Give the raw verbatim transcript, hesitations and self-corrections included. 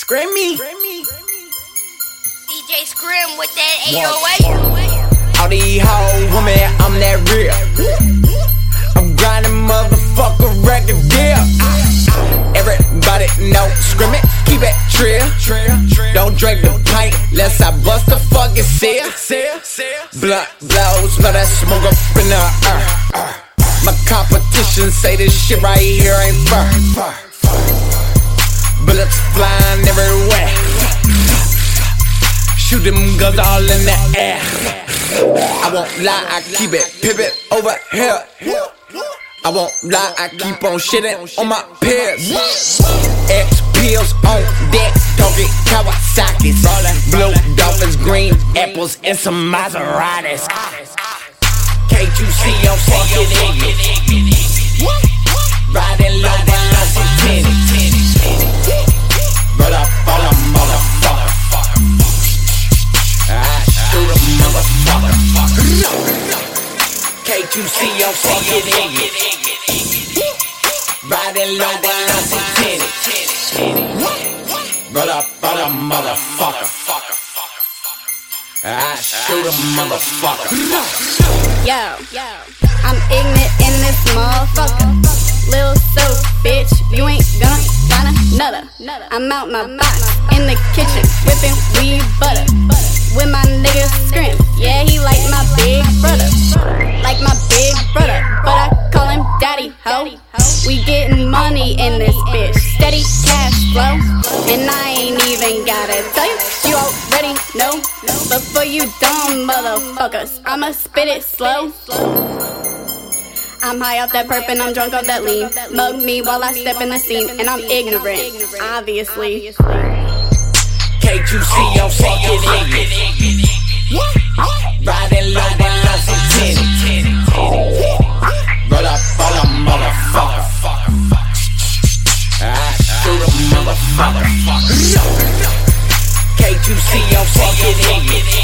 Scrimmy. D J Scrim with that eight oh eight. All these hoes with me, I'm that real. I'm grinding motherfucker record deal. Everybody know Scrimmy, keep it trill. Don't drink the pint lest I bust the fucking seal. Blunt blows, smell that smoke up in the air. My competition say this shit right here ain't fur. Bullets flying everywhere. Shoot them guns all in the air. I won't lie, I keep it pivot over here. I won't lie, I keep on shitting on my peers. X pills on deck, talking Kawasaki's. Blue dolphins, green apples, and some Maseratis. Can't you see I'm fucking ignorant? Riding low while I'm some tennis. Roll up on a motherfucker. I shoot a motherfucker. Can't you see I'm fucking ignorant? Riding low while I'm some tennis. Roll up on a motherfucker. I shoot a motherfucker. Yo, I'm ignorant in this motherfucker. Lil' so bitch, you ain't gonna find another. I'm out my box in the kitchen, whipping weed butter. With my nigga Scrim, yeah, he like my big brother. Like my big brother, but I call him daddy ho. We getting money in this bitch, steady cash flow. And I ain't even gotta tell you, you already know. But for you dumb motherfuckers, I'ma spit it slow. I'm high off that perp and I'm drunk off that lean. Mug me while I step in the scene, and I'm ignorant, obviously. Can't you see I'm fucking ignorant? Riding low while I'm some tennis. Roll up on a motherfucker. I shoot a motherfucker. Can't you see I'm fucking ignorant?